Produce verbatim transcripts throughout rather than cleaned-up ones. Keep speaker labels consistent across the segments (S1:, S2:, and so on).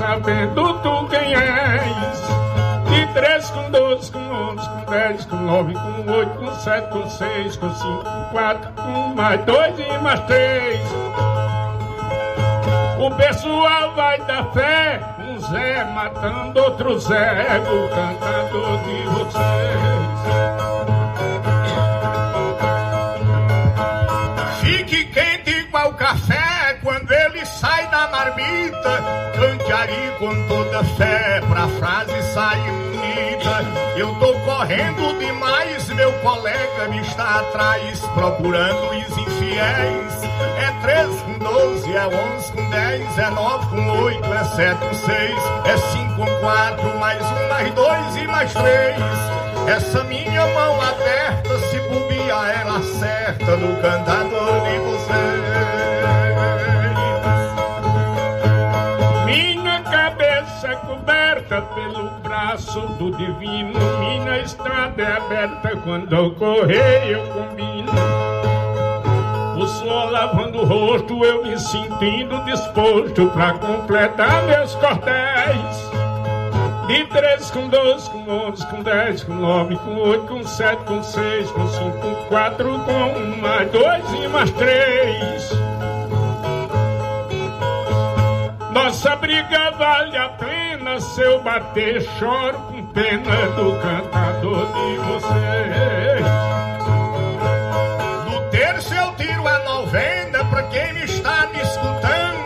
S1: sabendo tu quem és. De três com dois, com onze, com dez, com nove, com oito, com sete, com seis, com cinco, com quatro, com mais dois e mais três. O pessoal vai dar fé, um Zé matando outro Zé, o cantador de vocês.
S2: Fique quente igual café quando ele sai da marmita. Cante aí com toda fé pra frase sair bonita. Eu tô correndo demais, meu colega me está atrás, procurando os infiéis. É três com doze, é onze com dez, é nove com oito, é sete com seis, é cinco com quatro, mais um, mais dois e mais três. Essa minha mão aberta, se bobear, ela acerta no cantador de vocês.
S1: Minha cabeça coberta pelo braço do divino, minha estrada é aberta, quando eu correr eu combino. O sol lavando o rosto, eu me sentindo disposto pra completar meus cordéis. De três com dois, com onze, com dez, com nove, com oito, com sete, com seis, com cinco, com quatro, com um, mais dois e mais três. Nossa briga vale a pena, se eu bater choro com pena do cantador de vocês.
S2: No terço eu tiro a novena pra quem me está me escutando.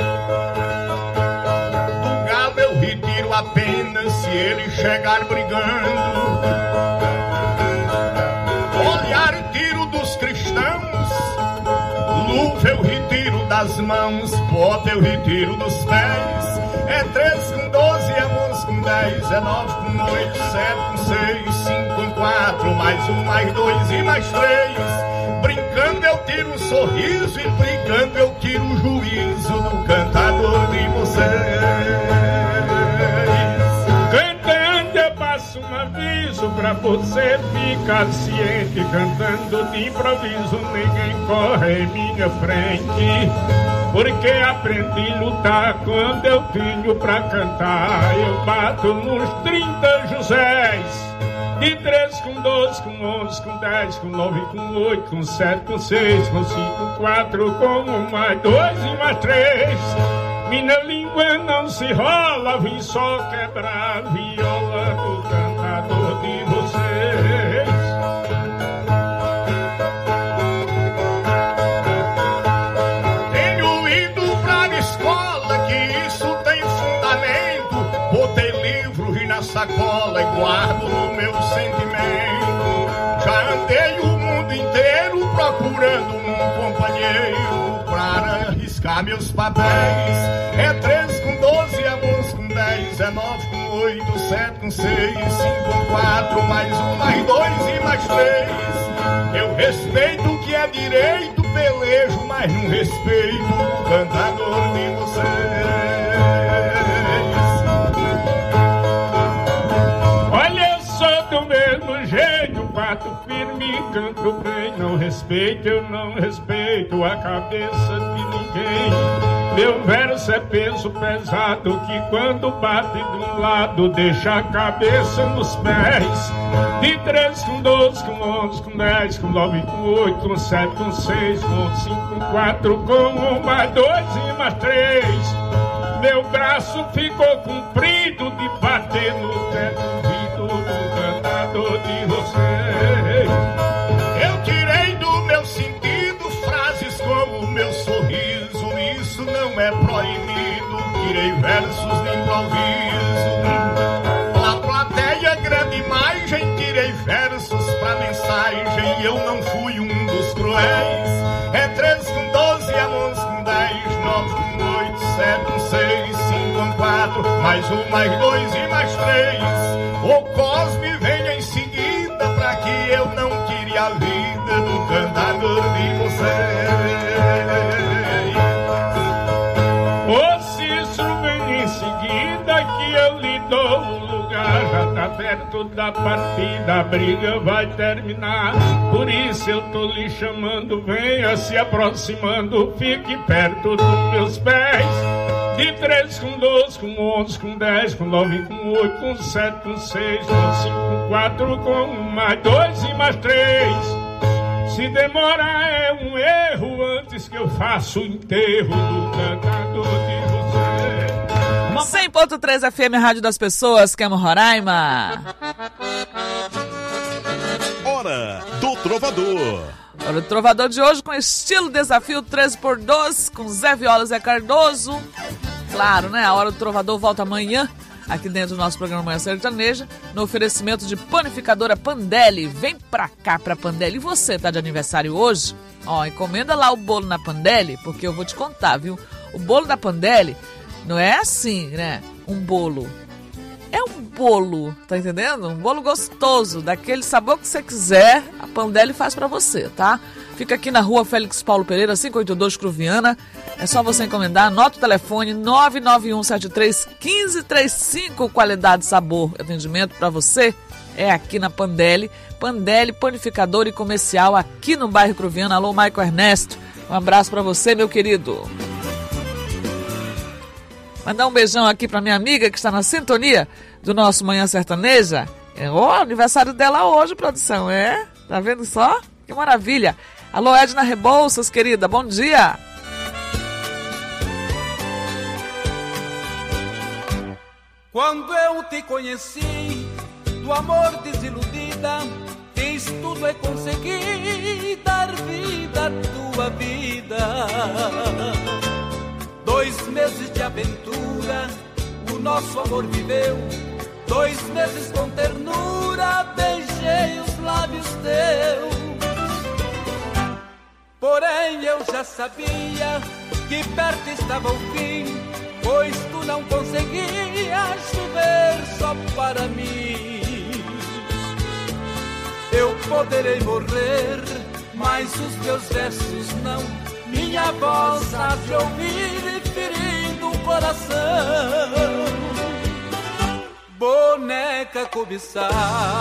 S2: Do galo eu retiro a pena se ele chegar brigando. Olhar e tiro dos cristãos, luva eu retiro das mãos, bota eu retiro dos pés. É três com doze, é onze com dez, é nove com oito, sete com seis, cinco com quatro, mais um, mais dois e mais três. Brincando eu tiro um sorriso e brigando eu tiro o juízo do cantador de vocês.
S1: Cantando eu passo um aviso pra você ficar ciente. Cantando de improviso ninguém corre em minha frente, porque aprendi a lutar quando eu tenho pra cantar. Eu bato nos trinta Josés. De três com doze, com onze, com dez, com nove, com oito, com sete, com seis, com cinco, com quatro, com um, mais dois e mais três. Minha língua não se rola, vim só quebrar a viola do cantador de vocês.
S2: Tenho ido pra escola, que isso tem fundamento. Botei livros na sacola e guardo no meu sentimento. Já andei o mundo inteiro procurando um companheiro para arriscar meus papéis. É três com doze, é onze com dez, é nove com oito, sete com seis, cinco com quatro, mais um, mais dois e mais três. Eu respeito o que é direito, pelejo, mas não respeito o cantador de vocês.
S1: Olha, eu sou do mesmo jeito, bato firme, canto bem. Não respeito, eu não respeito a cabeça de ninguém. Meu verso é peso pesado, que quando bate de um lado deixa a cabeça nos pés. De três com doze, com onze, com dez, com nove, com oito, com sete, com seis, com cinco, com quatro, com um, mais dois e mais três. Meu braço ficou comprido de bater no teto do cantador de vocês.
S2: Eu tirei do meu sentido frases como o meu sorriso, isso não é proibido. Tirei versos de improviso. Pra plateia grande imagem, tirei versos pra mensagem. Eu não fui um dos cruéis. É três com doze, é onze com dez, nove com oito, sete com seis, cinco com quatro, mais um, mais dois e mais três. O Cosme vem em seguida pra que eu não tire a vida do cantador de vocês.
S1: Ô Cícero, vem em seguida que eu lhe dou o lugar. Já tá perto da partida, a briga vai terminar. Por isso eu tô lhe chamando, venha se aproximando, fique perto dos meus pés. De três com doze, com onze, com dez, com nove, com oito, com sete, com seis, com cinco, com quatro, com um, mais dois e mais três. Se demorar é um erro antes que eu faça o enterro do cantador de você.
S3: cem ponto três F M, Rádio das Pessoas, Quemo Roraima.
S4: Hora do Trovador.
S3: Hora do Trovador de hoje com estilo desafio treze por doze, com Zé Viola, Zé Cardoso. Claro, né? A Hora do Trovador volta amanhã, aqui dentro do nosso programa Manhã Sertaneja, no oferecimento de Panificadora Pandelli. Vem pra cá, pra Pandelli. E você tá de aniversário hoje? Ó, encomenda lá o bolo na Pandelli, porque eu vou te contar, viu? O bolo da Pandelli não é assim, né? Um bolo. É um bolo, tá entendendo? Um bolo gostoso, daquele sabor que você quiser, a Pandelli faz pra você, tá? Fica aqui na rua Félix Paulo Pereira, quinhentos e oitenta e dois, Cruviana. É só você encomendar, anota o telefone nove nove um sete três um cinco três cinco, qualidade, sabor, atendimento pra você. É aqui na Pandelli. Pandelli, panificador e comercial aqui no bairro Cruviana. Alô, Michael Ernesto. Um abraço pra você, meu querido. Mandar um beijão aqui pra minha amiga que está na sintonia do nosso Manhã Sertaneja. É o aniversário dela hoje, produção, é? Tá vendo só? Que maravilha. Alô, Edna Rebouças, querida, bom dia.
S5: Quando eu te conheci, do amor desiludida, fiz tudo e consegui dar vida à tua vida. Dois meses de aventura, o nosso amor viveu. Dois meses com ternura, beijei os lábios teus. Porém eu já sabia que perto estava o fim, pois tu não conseguias chover só para mim. Eu poderei morrer, mas os meus versos não. Minha voz há de ouvir ferindo o coração. Boneca cobiçada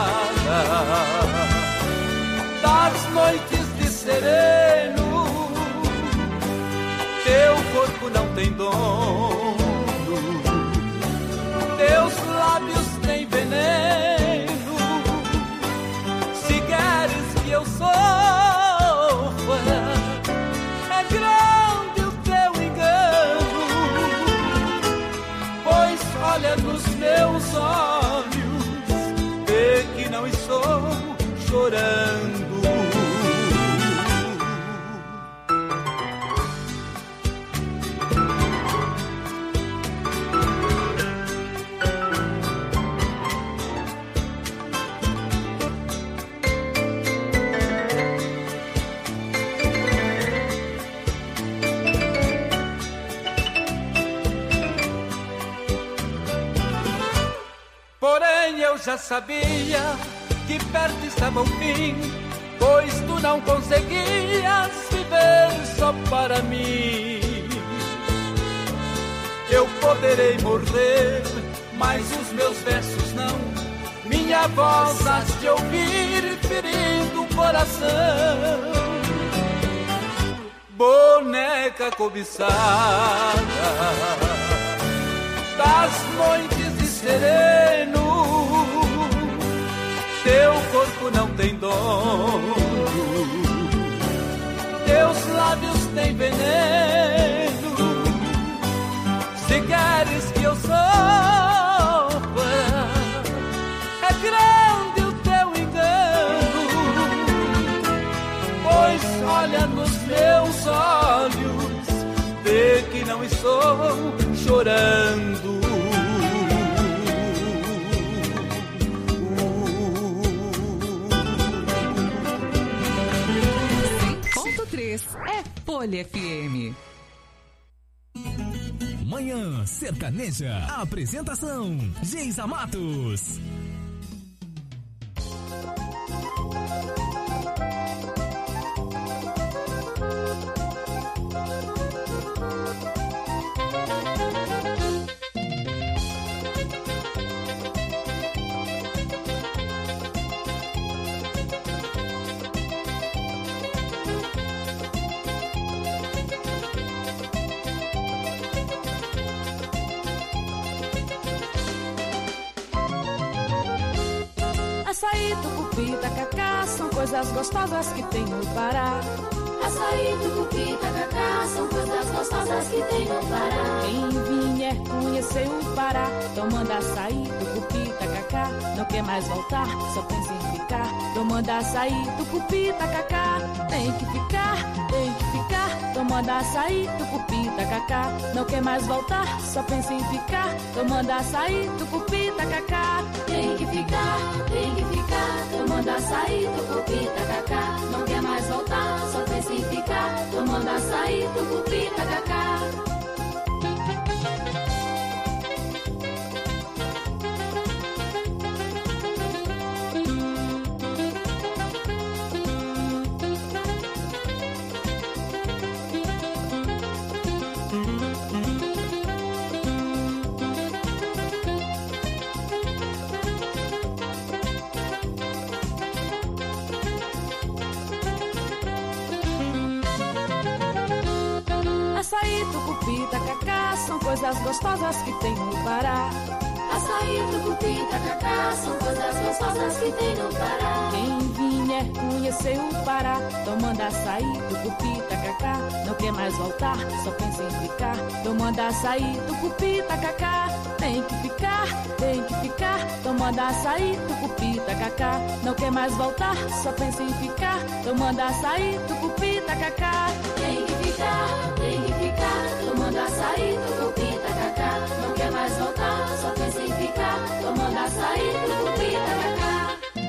S5: das noites de sereno, teu corpo não tem dono, teus lábios têm veneno. Se queres que eu sofra, é grande o teu engano, pois olha nos meus olhos, vê que não estou chorando. Porém eu já sabia que perto estava o fim, pois tu não conseguias viver só para mim. Eu poderei morrer, mas os meus versos não. Minha voz has de ouvir ferindo o coração. Boneca cobiçada das noites de sereno, teu corpo não tem dono, teus lábios têm veneno. Se queres que eu sofra, é grande o teu engano, pois olha nos meus olhos, vê que não estou chorando.
S6: É Folha F M.
S7: Manhã Sertaneja. Apresentação: Geisa Matos.
S8: Açaí, tucupi, tacacá, são coisas gostosas que tem no Pará. Açaí, tucupi, tacacá, são coisas gostosas que tem no Pará. Quem vier conhecer o Pará, tomando açaí, tucupi, tacacá, não quer mais voltar, só pensa em ficar. Tomando açaí, tucupi, tacacá, tem que ficar, tem que ficar. Tomando açaí, tucupi, tacacá, não quer mais voltar, só pensa em ficar. Tomando açaí, tucupi, tacacá, tem que ficar, tem que ficar. Tomando açaí, tucupi, tacacá, não quer mais voltar, só pensa em ficar. Tomando açaí, tucupi, tacacá. Açaí, tucupi, tacacá, são coisas gostosas que tem no Pará. Açaí, tucupi, tacacá, são coisas gostosas que tem no Pará. Quem vier conhecer o Pará, tomando açaí, tucupi, tacacá, não quer mais voltar, só pensa em ficar. Tomando açaí, tucupi, tacacá, tem que ficar, tem que ficar. Tomando açaí, tucupi, tacacá, não quer mais voltar, só pensa em ficar. Tomando açaí, tucupi, tacacá, tem que ficar, tem que ficar. Tomando açaí, tucupi, tacacá, não quer mais voltar, só pensa em ficar. Tomando açaí, tucupi, tacacá.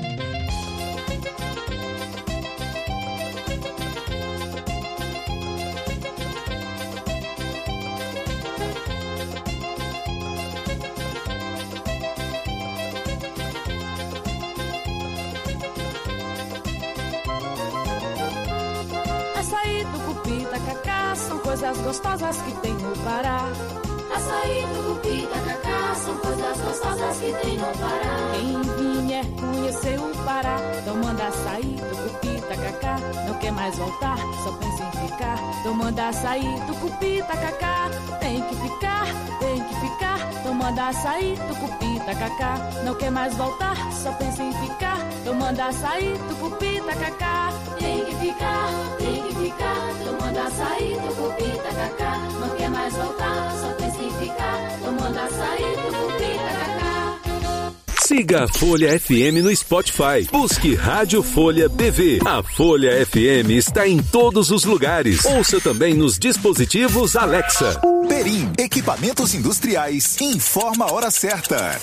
S8: Açaí, tucupi, tacacá, são coisas gostosas que tem no Pará. Açaí, tucupi, tacacá, são coisas gostosas que tem no Pará. Quem vier conhecer o Pará, tomando açaí, tucupi, tacacá, não quer mais voltar, só pensa em ficar. Tomando açaí, tucupi, tacacá, tem que ficar, tem que ficar. Tomando açaí, tucupi, tacacá, não quer mais voltar, só pensa em ficar. Tomando açaí, tucupi, tacacá, tem que ficar, tem que ficar. Tomando açaí, tucupi, tacacá, não quer mais voltar, só pensa em ficar. Tomando açaí, tucupi, tacacá.
S9: Siga a Folha F M no Spotify. Busque Rádio Folha B V. A Folha F M está em todos os lugares. Ouça também nos dispositivos Alexa.
S10: Perim, equipamentos industriais. Informa a hora certa.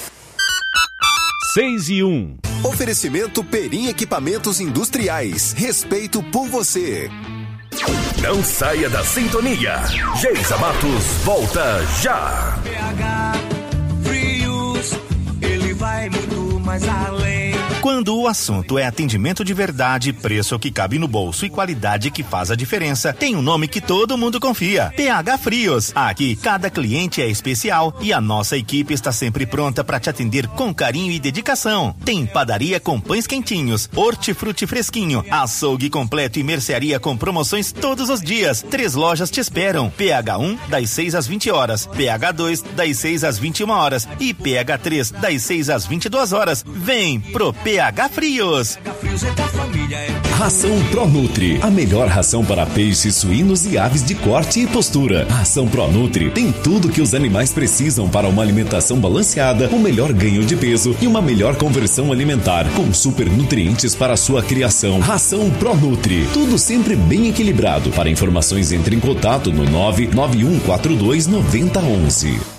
S4: seis e um.
S10: Oferecimento Perim Equipamentos Industriais. Respeito por você.
S4: Não saia da sintonia. Geisa Matos volta já.
S11: P H Frios, ele vai muito mais além.
S12: Quando o assunto é atendimento de verdade, preço que cabe no bolso e qualidade que faz a diferença, tem um nome que todo mundo confia: P H Frios. Aqui, cada cliente é especial e a nossa equipe está sempre pronta para te atender com carinho e dedicação. Tem padaria com pães quentinhos, hortifruti fresquinho, açougue completo e mercearia com promoções todos os dias. Três lojas te esperam: P H um, das seis às vinte horas, P H dois, das seis às vinte e uma horas e P H três, das seis às vinte e duas horas. Vem pro P H Frios.
S13: Ração Pronutri, a melhor ração para peixes, suínos e aves de corte e postura. A ração Pronutri tem tudo que os animais precisam para uma alimentação balanceada, um melhor ganho de peso e uma melhor conversão alimentar, com super nutrientes para a sua criação. Ração Pronutri, tudo sempre bem equilibrado. Para informações, entre em contato no nove nove um quatro dois nove zero um um.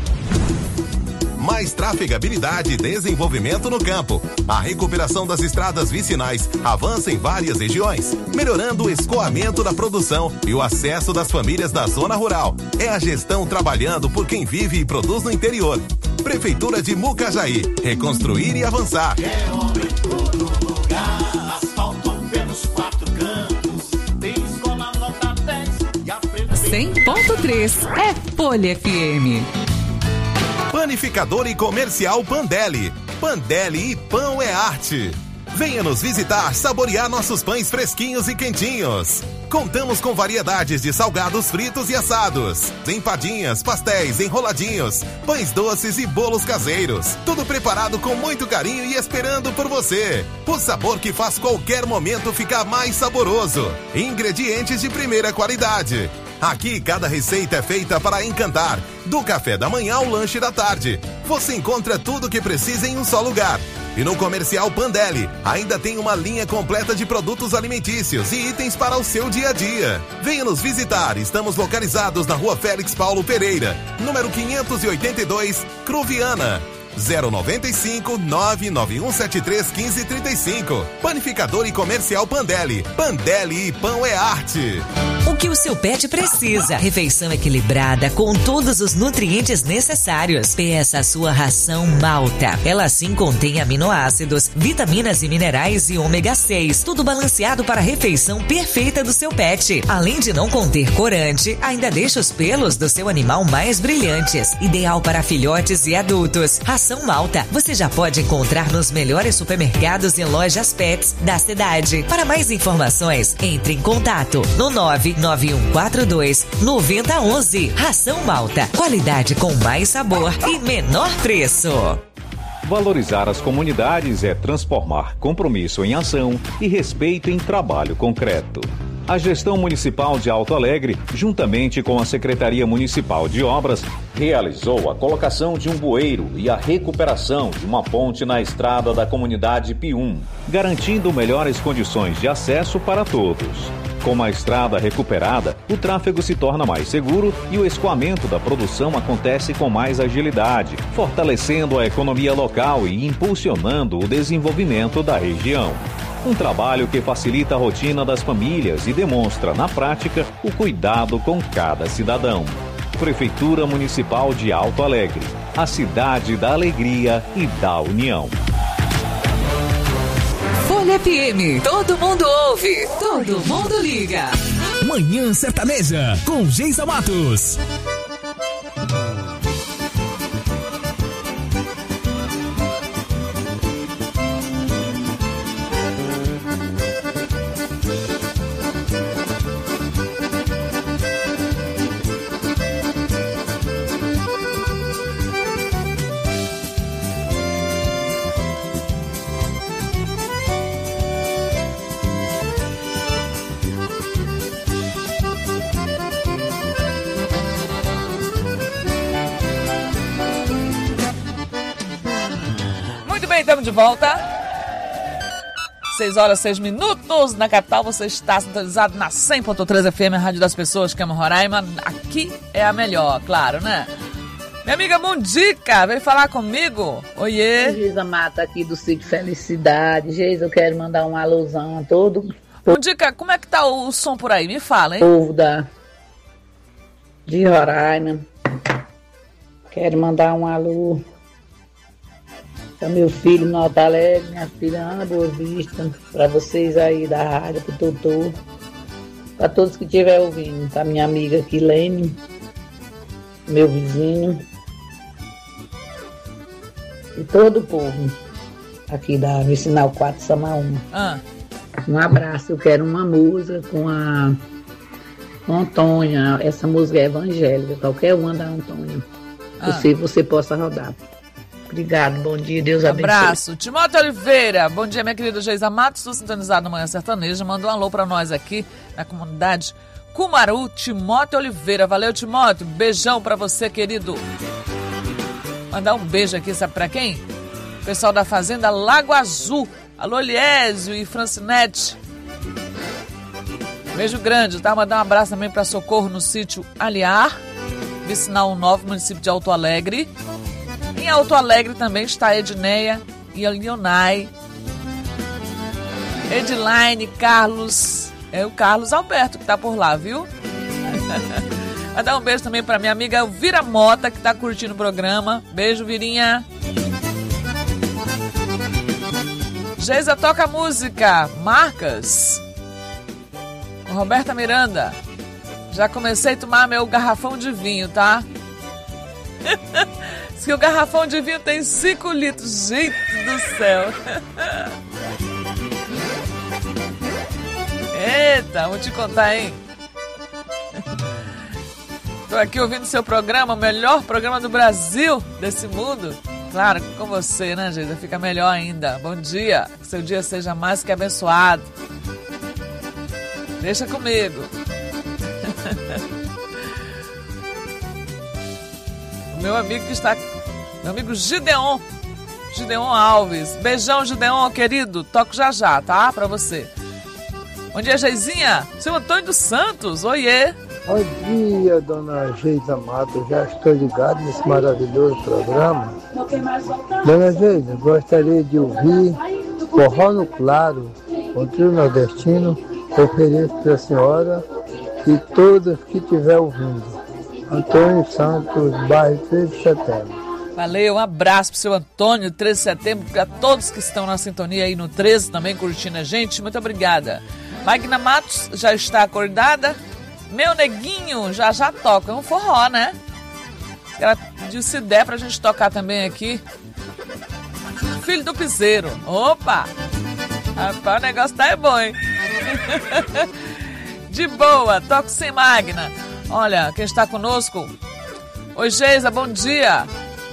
S14: Mais trafegabilidade e desenvolvimento no campo. A recuperação das estradas vicinais avança em várias regiões, melhorando o escoamento da produção e o acesso das famílias da zona rural. É a gestão trabalhando por quem vive e produz no interior. Prefeitura de Mucajaí, reconstruir e avançar.
S2: É obra em todo lugar, asfalto pelos quatro cantos, tem escola nota dez e a prefeitura...
S6: cem ponto três é Folha F M.
S14: Panificador e Comercial Pandeli. Pandeli e pão é arte. Venha nos visitar, saborear nossos pães fresquinhos e quentinhos. Contamos com variedades de salgados fritos e assados, empadinhas, pastéis, enroladinhos, pães doces e bolos caseiros. Tudo preparado com muito carinho e esperando por você. O sabor que faz qualquer momento ficar mais saboroso. Ingredientes de primeira qualidade. Aqui cada receita é feita para encantar. Do café da manhã ao lanche da tarde. Você encontra tudo o que precisa em um só lugar. E no Comercial Pandelli, ainda tem uma linha completa de produtos alimentícios e itens para o seu dia a dia. Venha nos visitar, estamos localizados na Rua Félix Paulo Pereira, número quinhentos e oitenta e dois, Cruviana. zero nove cinco, nove nove um sete três, um cinco três cinco. Panificador e Comercial Pandelli. Pandelli e pão é arte.
S15: O que o seu pet precisa? Refeição equilibrada com todos os nutrientes necessários. Peça a sua ração Malta. Ela sim contém aminoácidos, vitaminas e minerais e ômega seis. Tudo balanceado para a refeição perfeita do seu pet. Além de não conter corante, ainda deixa os pelos do seu animal mais brilhantes. Ideal para filhotes e adultos. Ração Malta você já pode encontrar nos melhores supermercados e lojas pets da cidade. Para mais informações, entre em contato no nove nove um quatro dois, nove zero um um. Ração Malta. Qualidade com mais sabor e menor preço.
S16: Valorizar as comunidades é transformar compromisso em ação e respeito em trabalho concreto. A Gestão Municipal de Alto Alegre, juntamente com a Secretaria Municipal de Obras, realizou a colocação de um bueiro e a recuperação de uma ponte na estrada da comunidade Pium, garantindo melhores condições de acesso para todos. Com a estrada recuperada, o tráfego se torna mais seguro e o escoamento da produção acontece com mais agilidade, fortalecendo a economia local e impulsionando o desenvolvimento da região. Um trabalho que facilita a rotina das famílias e demonstra, na prática, o cuidado com cada cidadão. Prefeitura Municipal de Alto Alegre, a cidade da alegria e da união.
S6: Folha F M, todo mundo ouve, todo mundo liga.
S7: Manhã Sertaneja, com Geisa Matos.
S3: Estamos de volta. seis horas, seis minutos. Na capital, você está sintonizado na cem ponto três F M, a Rádio das Pessoas, que é Roraima. Aqui é a melhor, claro, né? Minha amiga Mundica veio falar comigo. Oiê.
S17: Geisa Mata aqui do Sítio Felicidade. Geisa, eu quero mandar um alusão a todo.
S3: Mundica, como é que tá o som por aí? Me fala, hein?
S17: Povo da... de Roraima. Quero mandar um alô para meu filho no Alto Alegre, minha filha Ana Boa Vista, para vocês aí da rádio, pro Totô, para todos que estiver ouvindo, para minha amiga Kilene, meu vizinho e todo o povo aqui da Vicinal quatro Samaúma. Ah. Um abraço, eu quero uma música com a com a Antônia, essa música é evangélica, qualquer uma da Antônia, ah. se você possa rodar. Obrigado, bom dia, Deus abençoe.
S3: Abraço. Timóteo Oliveira, bom dia, minha querida Geisa Matos, estou sintonizado no Manhã Sertaneja, manda um alô para nós aqui na comunidade Cumaru, Timóteo Oliveira. Valeu, Timóteo, beijão para você, querido. Mandar um beijo aqui, sabe para quem? O pessoal da Fazenda Lago Azul. Alô, Eliésio e Francinete. Beijo grande, tá? Mandar um abraço também para Socorro no sítio Aliar, Vicinal nove, município de Alto Alegre. Em Alto Alegre também está a Edneia e a Lionai. Edilaine, Carlos. É o Carlos Alberto que está por lá, viu? Vai dar um beijo também para minha amiga Elvira Mota, que está curtindo o programa. Beijo, Virinha. Geisa, toca a música Marcas. Com Roberta Miranda. Já comecei a tomar meu garrafão de vinho, tá? Diz que o garrafão de vinho tem cinco litros. Gente do céu. Eita, vou te contar, hein? Tô aqui ouvindo seu programa, o melhor programa do Brasil, desse mundo. Claro, com você, né, Geisa? Fica melhor ainda. Bom dia, que seu dia seja mais que abençoado. Deixa comigo. O meu amigo que está... Meu amigo Gideon. Gideon Alves. Beijão, Gideon, querido. Toco já já, tá? Pra você. Bom dia, Geizinha. Seu Antônio dos Santos. Oiê.
S18: Bom dia, dona Geisa Matos. Já estou ligado nesse maravilhoso programa. Dona Geisa, gostaria de ouvir Forró no Claro, o trio nordestino. Ofereço para a senhora e todos que estiver ouvindo. Antônio Santos, bairro treze de setembro.
S3: Valeu, um abraço pro seu Antônio, treze de setembro, para todos que estão na sintonia aí no treze, também curtindo a gente. Muito obrigada. Magna Matos já está acordada. Meu neguinho já já toca um forró, né? Ela pediu se der pra gente tocar também aqui. Filho do Piseiro. Opa! Rapaz, o negócio tá é bom, hein? De boa, toco sem Magna. Olha, quem está conosco? Oi, Geisa, bom dia.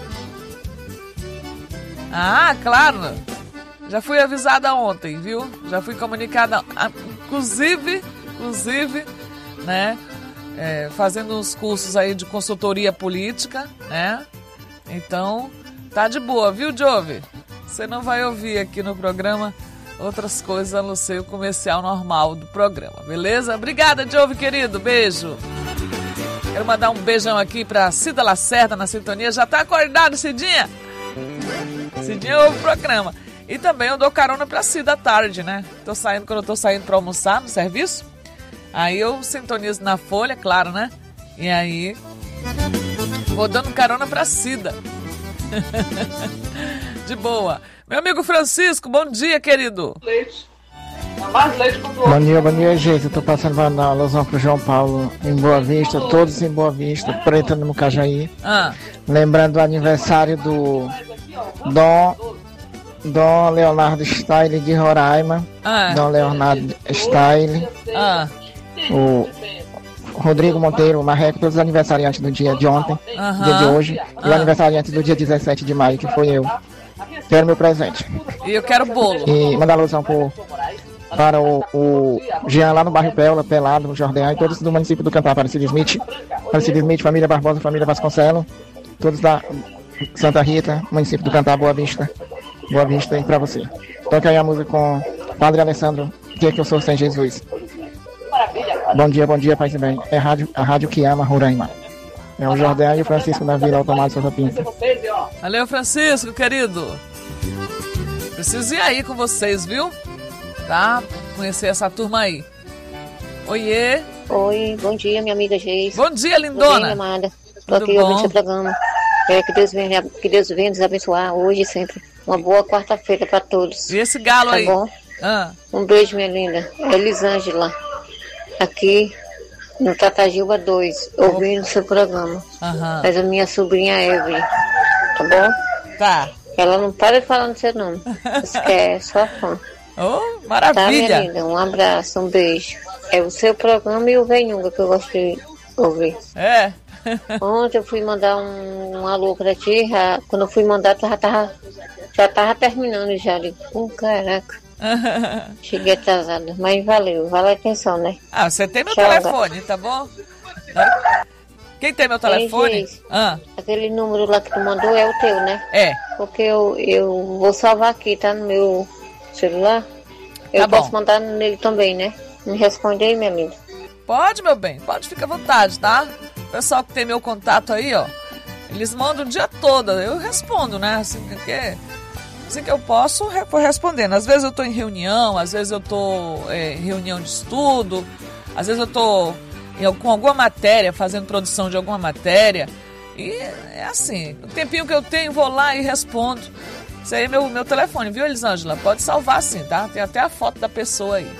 S3: Ah, claro. Já fui avisada ontem, viu? Já fui comunicada, inclusive, inclusive, né? É, fazendo uns cursos aí de consultoria política, né? Então, tá de boa, viu, Jove? Você não vai ouvir aqui no programa outras coisas a não ser o comercial normal do programa, beleza? Obrigada, Jove, querido. Beijo. Quero mandar um beijão aqui pra Cida Lacerda na sintonia. Já tá acordado, Cidinha? Cidinha ouve o programa. E também eu dou carona pra Cida à tarde, né? Tô saindo, quando eu tô saindo pra almoçar no serviço, aí eu sintonizo na Folha, claro, né? E aí vou dando carona pra Cida. De boa. Meu amigo Francisco, bom dia, querido.
S19: Leite. Mais leite com doce. Bom dia, bom dia, gente. Eu tô passando para dar alusão pro João Paulo em Boa Vista, todos em Boa Vista, Preta no Mucajaí.
S3: Ah.
S19: Lembrando o aniversário do Dom, Dom Leonardo Style de Roraima.
S3: Ah.
S19: Dom Leonardo Style.
S3: Ah.
S19: O Rodrigo Monteiro, o Marreco, todos os aniversariantes do dia de ontem,
S3: Aham.
S19: dia de hoje,
S3: Ah.
S19: e o aniversariante do dia dezessete de maio, que foi eu. Quero meu presente.
S3: E eu quero bolo.
S19: E mandar alusão pro, para o, o Jean lá no bairro Péola, Pelado, Jordão, e todos do município do Cantar, Aparecido Smith, Aparecido Smith, família Barbosa, família Vasconcelos, todos da Santa Rita, município do Cantar, Boa Vista. Boa Vista aí pra você. Toca aí a música com Padre Alessandro, que é que eu sou sem Jesus. Bom dia, bom dia, paz e bem. É a rádio, a rádio que ama Roraima. É o Jordão e o Francisco da Vila Automado Souza Pinto.
S3: Valeu, Francisco, querido. Preciso ir aí com vocês, viu? Tá? Conhecer essa turma aí. Oiê.
S20: Oi, bom dia, minha amiga Geis.
S3: Bom dia, lindona.
S20: Bom dia, amada. Tô
S3: Tudo
S20: aqui
S3: bom?
S20: ouvindo seu programa. É, que Deus venha, que Deus venha nos abençoar hoje e sempre. Uma boa quarta-feira pra todos.
S3: E esse galo
S20: tá
S3: aí?
S20: Tá bom?
S3: Ah.
S20: Um beijo, minha linda. Elisângela, aqui no Tatajuba dois, ouvindo seu programa.
S3: Aham.
S20: Mas a minha sobrinha Evelyn, tá bom?
S3: Tá.
S20: Ela não para de falar no seu nome. Você quer só fã.
S3: Oh, maravilha.
S20: Tá, minha linda? Um abraço, um beijo. É o seu programa e o Venhunga que eu gosto de ouvir.
S3: É.
S20: Ontem eu fui mandar um, um alô pra ti, já, quando eu fui mandar, tu já tava, já tava terminando já. Digo, oh, caraca. Cheguei atrasada, mas valeu, vale a atenção, né?
S3: Ah, você tem meu
S20: Tchau,
S3: telefone,
S20: gato.
S3: tá bom? Quem tem meu telefone?
S20: Ei, Geis,
S3: ah.
S20: Aquele número lá que tu mandou é o teu, né?
S3: É.
S20: Porque eu, eu vou salvar aqui, tá? No meu celular. Eu
S3: Tá
S20: posso
S3: bom.
S20: mandar nele também, né? Me responde aí, minha amiga.
S3: Pode, meu bem, pode ficar à vontade, tá? O pessoal que tem meu contato aí, ó, eles mandam o dia todo, eu respondo, né? Assim que, assim que eu posso, eu vou respondendo. Às vezes eu tô em reunião, às vezes eu tô é, em reunião de estudo, às vezes eu tô em, com alguma matéria, fazendo produção de alguma matéria. E é assim, o tempinho que eu tenho, vou lá e respondo. Isso aí é meu, meu telefone, viu, Elisângela? Pode salvar sim, tá? Tem até a foto da pessoa aí.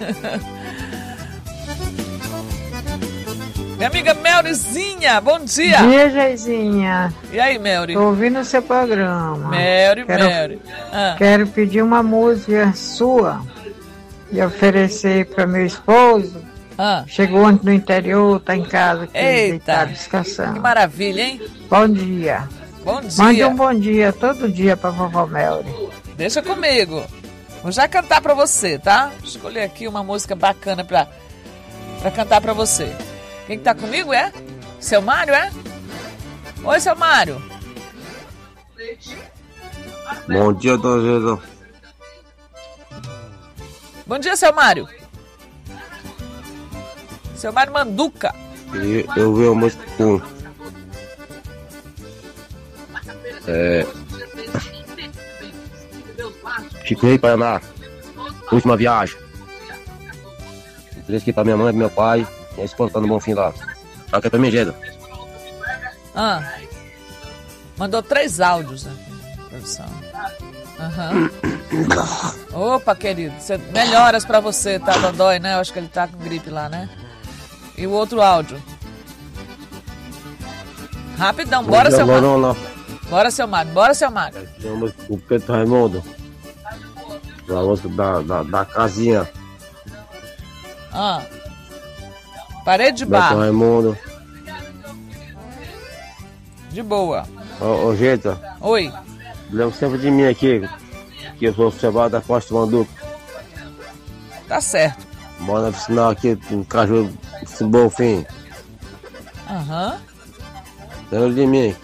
S3: Minha amiga Melrizinha, bom dia.
S21: Bom dia, Geizinha.
S3: E aí, Melri?
S21: Tô ouvindo o seu programa.
S3: Melri,
S21: quero,
S3: Melri. Ah.
S21: Quero pedir uma música sua.
S17: e oferecer para meu esposo.
S3: Ah.
S17: Chegou ontem no interior, tá em casa, aqui,
S3: Eita,
S17: deitado, descansando.
S3: Que maravilha, hein?
S17: Bom dia.
S3: Bom dia.
S17: Mande um bom dia todo dia pra vovó Melry.
S3: Deixa comigo. Vou já cantar pra você, tá? Escolhi aqui uma música bacana pra, pra cantar pra você. Quem que tá comigo é? Seu Mário, é? Oi, seu Mário.
S21: Bom dia, dona Geza.
S3: Bom dia, seu Mário. Seu Mário Manduca.
S21: E eu vi a música com... É... Chico Rei, Paraná. Última viagem. Três aqui pra minha mãe, pro meu pai. E a esposa tá no Bonfim lá. Só que é pra mim, Geza.
S3: Ah. Mandou três áudios, né? Produção. Aham. Opa, querido. Cê... Melhoras pra você, tá, Dodói, né? Eu acho que ele tá com gripe lá, né? E o outro áudio. Rapidão, bora, seu Mário. Bora, seu Mário. Bora, seu Mário.
S21: Tem uma música com o Pedro Raimundo. A música da, da, da casinha.
S3: Ah. Parede de
S21: Pedro
S3: barro.
S21: Raimundo.
S3: De boa.
S21: Ô, ô Jeta.
S3: Oi.
S21: Lembra sempre de mim aqui. Que eu sou observado da Costa Manduca.
S3: Tá certo.
S21: Moro na oficina aqui no Caju, no Bonfim.
S3: Aham.
S21: Lembra de mim.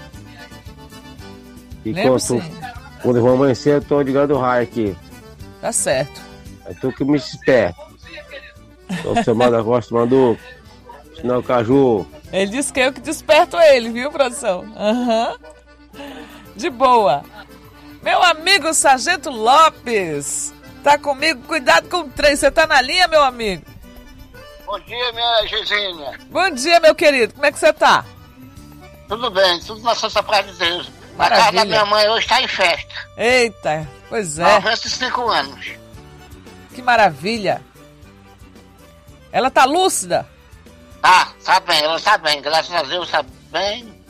S21: E
S3: Lembro,
S21: quando,
S3: sim.
S21: quando eu vou amanhecer, eu tô ligado o raio aqui.
S3: Tá certo.
S21: É tu que me espera. Sou observado da Costa Manduca. Sinal Caju.
S3: Ele disse que eu que desperto ele, viu, produção? Aham. De boa. Meu amigo Sargento Lopes. Tá comigo? Cuidado com o trem. Você tá na linha, meu amigo?
S22: Bom dia, minha Gezinha.
S3: Bom dia, meu querido. Como é que você tá?
S22: Tudo bem, tudo na Santa Paz de Deus.
S3: Maravilha.
S22: A casa da minha mãe hoje tá em festa.
S3: Eita, pois é.
S22: noventa e cinco anos.
S3: Que maravilha. Ela tá lúcida?
S22: Tá, tá bem, ela tá bem. Graças a Deus, tá bem.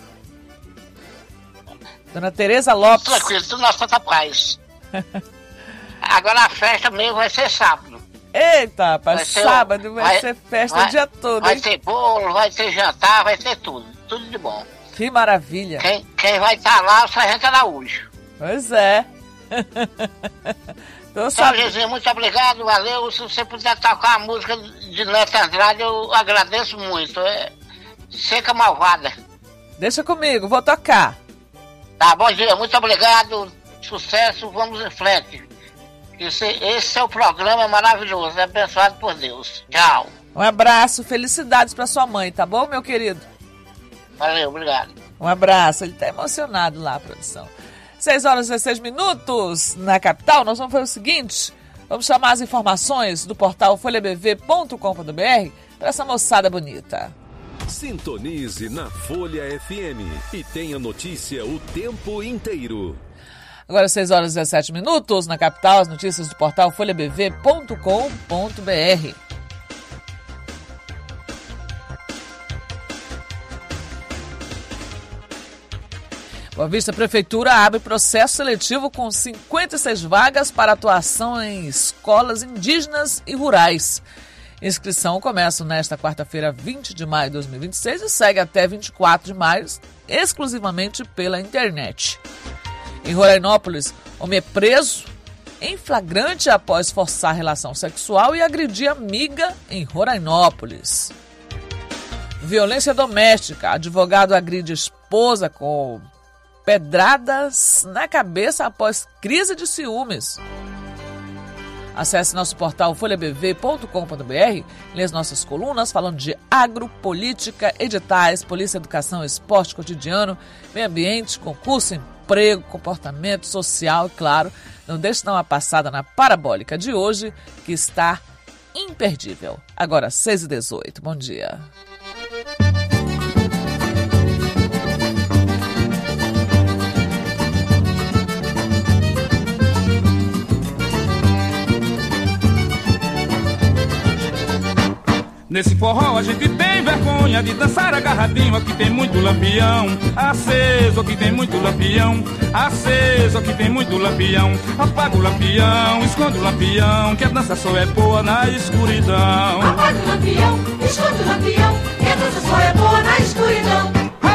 S3: Dona Tereza Lopes.
S22: Tranquilo, tudo na Santa Paz. Agora a festa mesmo vai ser sábado.
S3: Eita, rapaz, sábado vai, vai ser festa
S22: vai,
S3: o dia todo,
S22: Vai
S3: hein?
S22: ter bolo, vai ter jantar, vai ter tudo. Tudo de bom.
S3: Que maravilha.
S22: Quem, quem vai estar tá lá é o Sargento Araújo.
S3: Pois é. Tô
S22: Então,
S3: sabendo.
S22: Jesus, muito obrigado, valeu. Se você puder tocar a música de Neto Andrade, eu agradeço muito. É Seca Malvada.
S3: Deixa comigo, vou tocar.
S22: Tá, bom dia, muito obrigado. Sucesso, vamos em frente. Esse, esse é o programa maravilhoso, é abençoado por Deus. Tchau.
S3: Um abraço, felicidades pra sua mãe, tá bom, meu querido?
S22: Valeu, obrigado.
S3: Um abraço, ele tá emocionado lá, produção. seis horas e dezesseis minutos na capital. Nós vamos fazer o seguinte: vamos chamar as informações do portal folha b v ponto com ponto b r para essa moçada bonita.
S9: Sintonize na Folha F M e tenha notícia o tempo inteiro.
S3: Agora seis horas e dezessete minutos na capital, as notícias do portal folha b v ponto com ponto b r. Boa Vista Prefeitura abre processo seletivo com cinquenta e seis vagas para atuação em escolas indígenas e rurais. Inscrição começa nesta quarta-feira, vinte de maio de dois mil e vinte e seis e segue até vinte e quatro de maio, exclusivamente pela internet. Em Rorainópolis, homem é preso em flagrante após forçar relação sexual e agredir amiga em Rorainópolis. Violência doméstica. Advogado agride esposa com pedradas na cabeça após crise de ciúmes. Acesse nosso portal folha b v ponto com ponto b r, lê as nossas colunas falando de agro, política, editais, polícia, educação, esporte cotidiano, meio ambiente, concurso, emprego, comportamento social e, claro, não deixe de dar uma passada na Parabólica de hoje, que está imperdível. Agora, seis e dezoito. Bom dia.
S1: Nesse forró a gente tem vergonha de dançar agarradinho. Aqui tem muito lampião aceso, aqui tem muito lampião aceso, aqui tem muito lampião. Apaga o lampião, esconde o lampião, que a dança só é boa na escuridão.
S8: Apaga o lampião, esconde o lampião, que a dança só é boa na escuridão.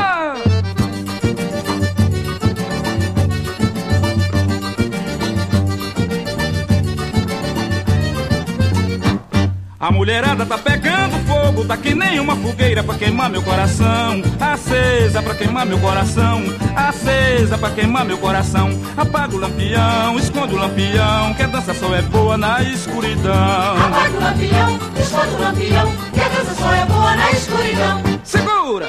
S1: A mulherada tá pegando fogo, tá que nem uma fogueira pra queimar meu coração. Acesa pra queimar meu coração, acesa pra queimar meu coração. Apaga o lampião, esconde o lampião, que a dança só é boa na escuridão.
S8: Apaga o lampião, esconde o lampião, que a dança só é boa na escuridão.
S1: Segura!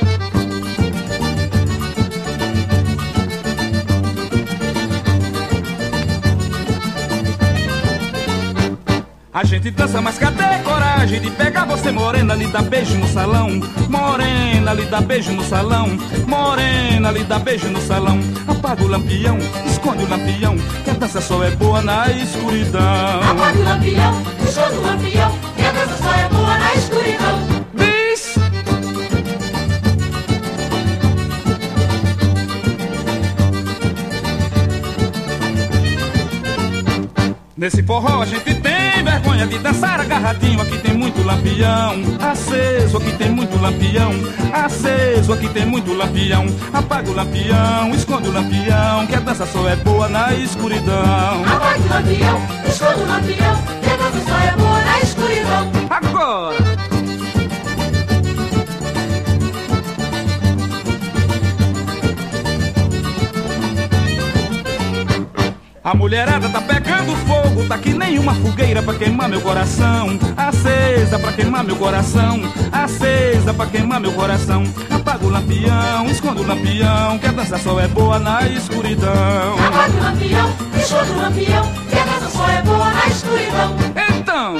S1: A gente dança, mas cadê coragem de pegar você morena, lhe dar beijo no salão? Morena, lhe dar beijo no salão. Morena, lhe dar beijo no salão. Apaga o lampião, esconde o lampião, que a dança só é boa na escuridão.
S8: Apaga o lampião, esconde o lampião, que a dança só é boa na escuridão.
S1: Bis! Nesse forró a gente tem vergonha de dançar agarradinho. Aqui tem muito lampião aceso, aqui tem muito lampião aceso, aqui tem muito lampião. Apaga o lampião, esconde o lampião, que a dança só é boa na escuridão.
S8: Apaga o lampião, esconde o lampião, que a dança só é boa na escuridão.
S1: Agora! A mulherada tá pegando fogo, tá que nem uma fogueira pra queimar meu coração. Acesa pra queimar meu coração, acesa pra queimar meu coração. Apaga o lampião, esconde o lampião, que a dança só é boa na escuridão.
S8: Apaga o lampião, esconde o lampião, que a dança só é boa na escuridão.
S1: Então...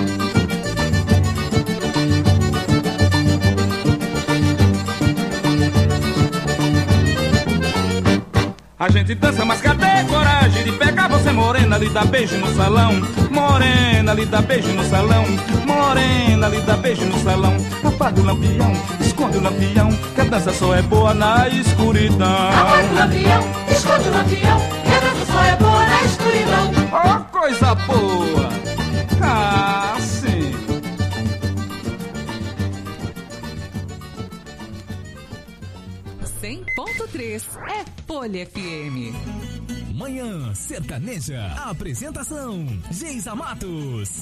S1: A gente dança, mas cadê coragem de pegar você morena, lhe dar beijo no salão? Morena, lhe dar beijo no salão. Morena, lhe dar beijo no salão. Apaga o lampião, esconde o lampião, que a dança só é boa na escuridão.
S8: Apaga o lampião, esconde o lampião, que a dança só é boa na escuridão.
S1: Oh, coisa boa! Ah, sim!
S6: cem ponto três é Folha F M.
S7: Manhã Sertaneja. Apresentação: Geisa Matos.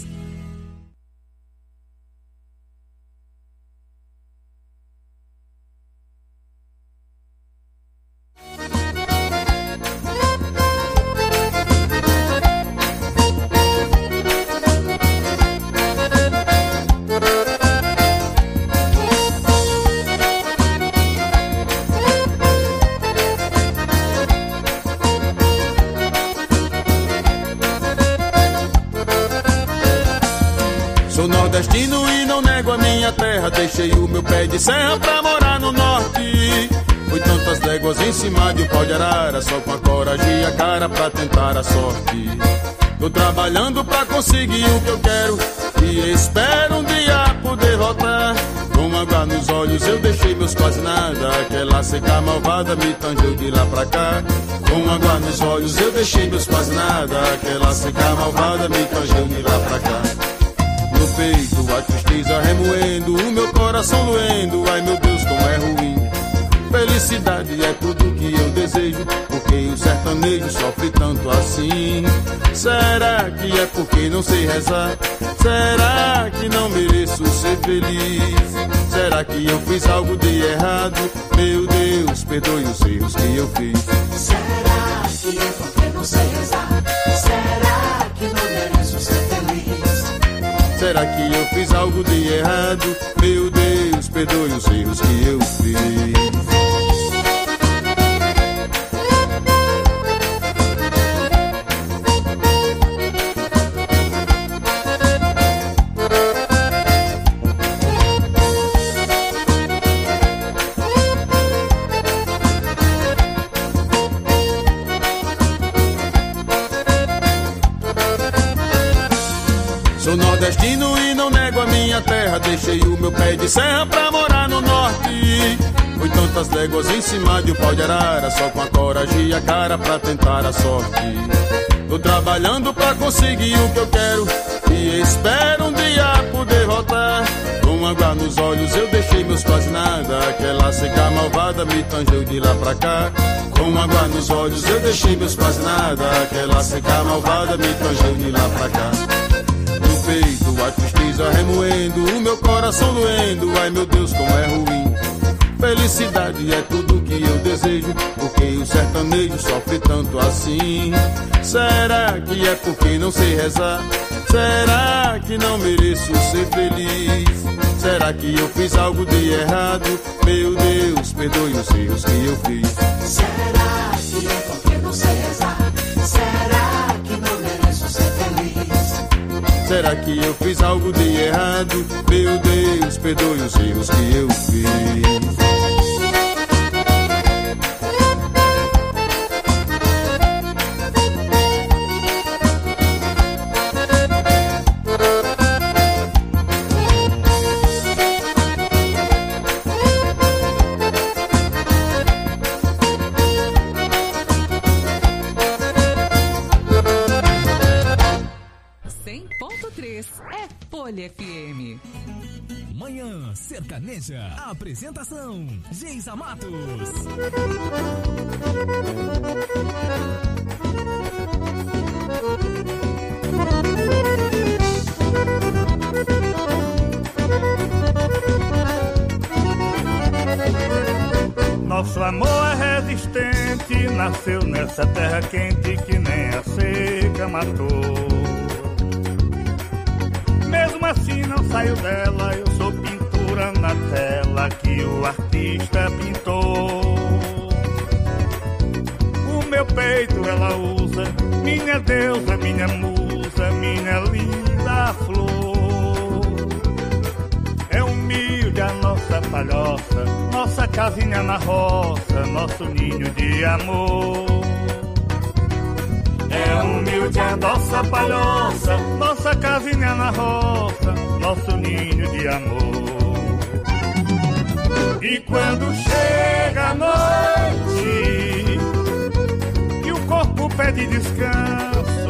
S5: Nordestino e não nego a minha terra. Deixei o meu pé de serra pra morar no norte. Fui tantas léguas em cima de um pau de arara, só com a coragem e a cara pra tentar a sorte. Tô trabalhando pra conseguir o que eu quero e espero um dia poder voltar. Com água nos olhos eu deixei meus quase nada. Aquela seca malvada me tangeu de lá pra cá. Com água nos olhos eu deixei meus quase nada. Aquela seca malvada me tangeu de lá pra cá. No peito a tristeza remoendo, o meu coração doendo. Ai meu Deus, como é ruim. Felicidade é tudo que eu desejo, porque o sertanejo sofre tanto assim. Será que é porque não sei rezar? Será que não mereço ser feliz? Será que eu fiz algo de errado? Meu Deus, perdoe os erros que eu fiz.
S8: Será que é porque não sei rezar? Será que não mereço ser feliz?
S5: Será que eu fiz algo de errado? Meu Deus, perdoe os erros que eu fiz. Sou nordestino e não não nego a minha terra, deixei o meu pé de serra pra morar no norte. Fui tantas léguas em cima de um pau de arara, só com a coragem e a cara pra tentar a sorte. Tô trabalhando pra conseguir o que eu quero e espero um dia poder voltar. Com água nos olhos eu deixei meus quase nada, aquela seca malvada me tangeu de lá pra cá. Com água nos olhos eu deixei meus quase nada, aquela seca malvada me tangeu de lá pra cá. No peito a tristeza remoendo, o meu coração doendo, ai meu Deus como é ruim. Felicidade é tudo que eu desejo, porque o sertanejo sofre tanto assim. Será que é porque não sei rezar? Será que não mereço ser feliz? Será que eu fiz algo de errado? Meu Deus, perdoe os erros que eu fiz.
S11: Será que é porque não sei rezar? Será que não mereço ser feliz?
S5: Será que eu fiz algo de errado? Meu Deus, perdoe os erros que eu fiz.
S6: Folha F M.
S7: Manhã Sertaneja. Apresentação: Geisa Matos.
S2: Nosso amor é resistente, nasceu nessa terra quente que nem a seca matou. Mesmo assim não saio dela, eu sou pintura na tela que o artista pintou. O meu peito ela usa, minha deusa, minha musa, minha linda flor. É humilde a nossa palhoça, nossa casinha na roça, nosso ninho de amor. É humilde a nossa palhoça, nossa casinha na roça, nosso ninho de amor. E quando chega a noite e o corpo pede descanso,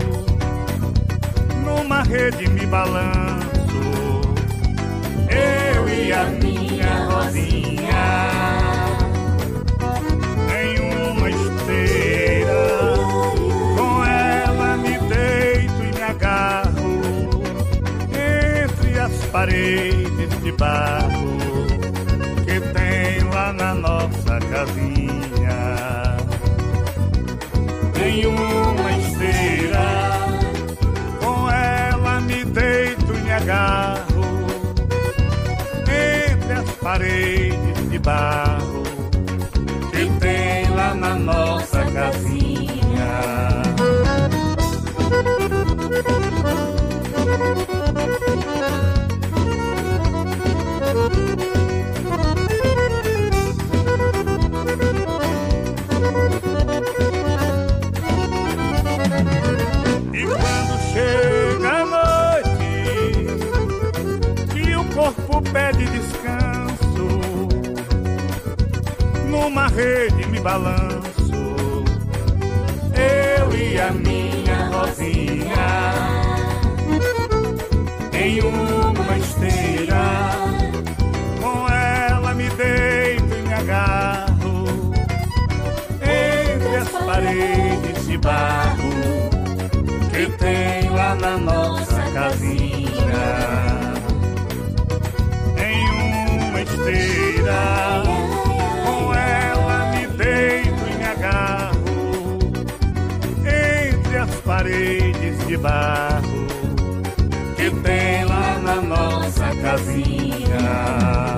S2: numa rede me balanço, eu e a minha Rosinha, em uma esteira. Agarro entre as paredes de barro que tem lá na nossa casinha. Em uma esteira, com ela me deito e me agarro entre as paredes de barro que tem lá na nossa casinha. E quando chega a noite e o corpo pede descanso, numa rede me balanço, eu e a minha Rosinha, em uma esteira, com ela me deito e me agarro entre as paredes de barro que tem lá na nossa casinha. Em uma esteira, com ela me deito e me agarro entre as paredes de barro que tem lá na nossa casinha.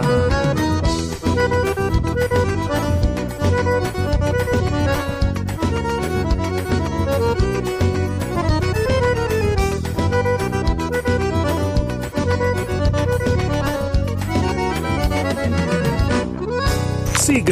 S9: Siga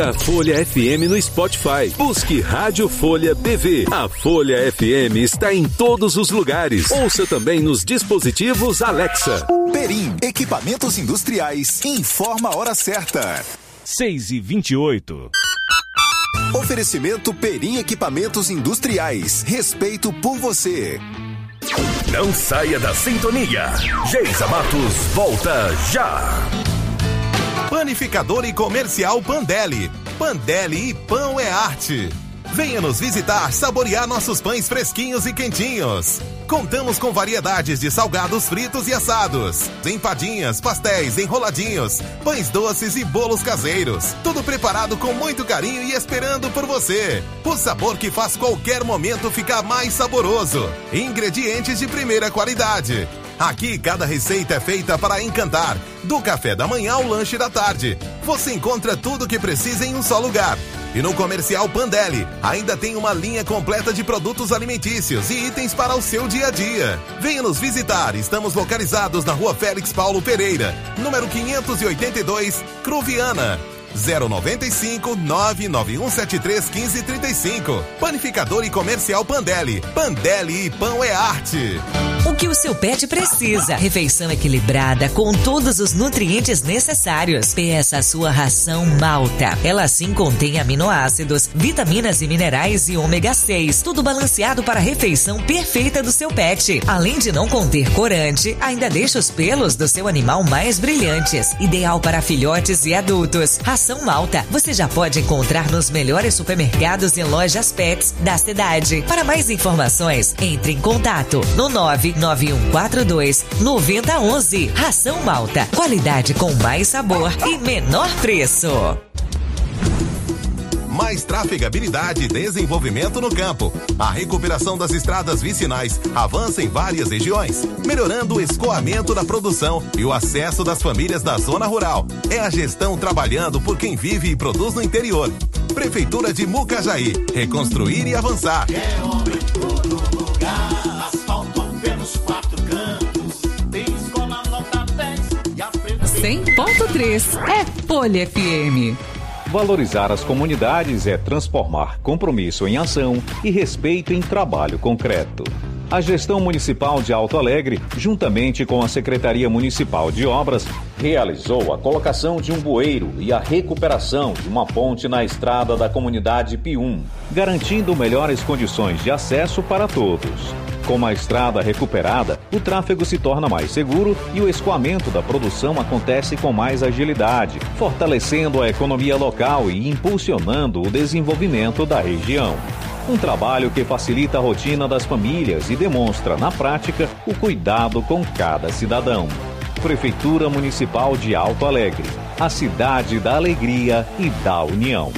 S9: Siga a Folha F M no Spotify. Busque Rádio Folha B V. A Folha F M está em todos os lugares. Ouça também nos dispositivos Alexa.
S4: Perim, equipamentos industriais. Informa a hora certa.
S10: seis e vinte e oito.
S4: Oferecimento Perim Equipamentos Industriais. Respeito por você.
S23: Não saia da sintonia. Geisa Matos volta já.
S14: Panificador e Comercial Pandelli. Pandelli e Pão é Arte. Venha nos visitar, saborear nossos pães fresquinhos e quentinhos. Contamos com variedades de salgados fritos e assados, empadinhas, pastéis, enroladinhos, pães doces e bolos caseiros. Tudo preparado com muito carinho e esperando por você. O sabor que faz qualquer momento ficar mais saboroso. Ingredientes de primeira qualidade. Aqui cada receita é feita para encantar. Do café da manhã ao lanche da tarde. Você encontra tudo o que precisa em um só lugar. E no Comercial Pandelli, ainda tem uma linha completa de produtos alimentícios e itens para o seu dia a dia. Venha nos visitar, estamos localizados na Rua Félix Paulo Pereira, número quinhentos e oitenta e dois, Cruviana. zero nove cinco, nove nove um sete três, um cinco três cinco. Panificador e Comercial Pandelli. Pandelli e Pão é Arte.
S15: O que o seu pet precisa. Refeição equilibrada com todos os nutrientes necessários. Peça a sua ração Malta. Ela sim contém aminoácidos, vitaminas e minerais e ômega seis. Tudo balanceado para a refeição perfeita do seu pet. Além de não conter corante, ainda deixa os pelos do seu animal mais brilhantes. Ideal para filhotes e adultos. Ração Malta você já pode encontrar nos melhores supermercados e lojas pets da cidade. Para mais informações, entre em contato no nove nove um quatro dois, nove zero um um. Ração Malta. Qualidade com mais sabor e menor preço.
S14: Mais trafegabilidade e desenvolvimento no campo. A recuperação das estradas vicinais avança em várias regiões, melhorando o escoamento da produção e o acesso das famílias da zona rural. É a gestão trabalhando por quem vive e produz no interior. Prefeitura de Mucajaí. Reconstruir e avançar.
S11: É obra em todo lugar, asfalto pelos quatro cantos, tem escola nota dez e a prefeitura...
S6: cem ponto três é Folha F M.
S16: Valorizar as comunidades é transformar compromisso em ação e respeito em trabalho concreto. A Gestão Municipal de Alto Alegre, juntamente com a Secretaria Municipal de Obras, realizou a colocação de um bueiro e a recuperação de uma ponte na estrada da comunidade Pium, garantindo melhores condições de acesso para todos. Com a estrada recuperada, o tráfego se torna mais seguro e o escoamento da produção acontece com mais agilidade, fortalecendo a economia local e impulsionando o desenvolvimento da região. Um trabalho que facilita a rotina das famílias e demonstra, na prática, o cuidado com cada cidadão. Prefeitura Municipal de Alto Alegre, a cidade da alegria e da união.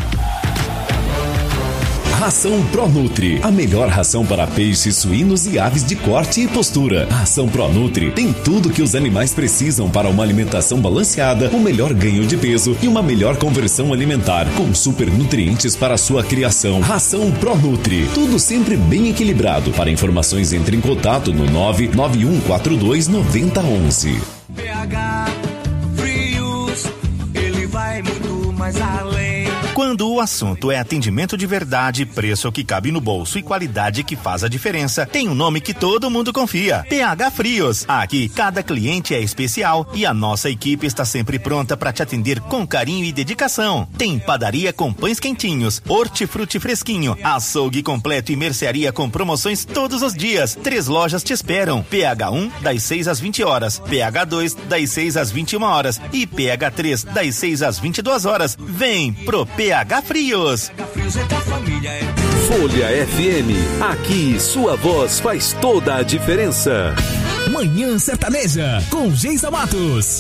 S13: Ração Pronutri, a melhor ração para peixes, suínos e aves de corte e postura. A Ração Pronutri tem tudo que os animais precisam para uma alimentação balanceada, um melhor ganho de peso e uma melhor conversão alimentar, com super nutrientes para a sua criação. Ração Pronutri, tudo sempre bem equilibrado. Para informações, entre em contato no nove nove um quatro dois nove zero um um.
S11: P H Frios, ele vai muito mais além.
S12: Quando o assunto é atendimento de verdade, preço que cabe no bolso e qualidade que faz a diferença, tem um nome que todo mundo confia: P H Frios. Aqui, cada cliente é especial e a nossa equipe está sempre pronta para te atender com carinho e dedicação. Tem padaria com pães quentinhos, hortifruti fresquinho, açougue completo e mercearia com promoções todos os dias. Três lojas te esperam: P H um, das seis às vinte horas, P H dois, das seis às vinte e uma horas e P H três, das seis às vinte e duas horas. Vem pro P H Frios.
S9: Folha F M, aqui sua voz faz toda a diferença.
S7: Manhã Sertaneja, com Geisa Matos.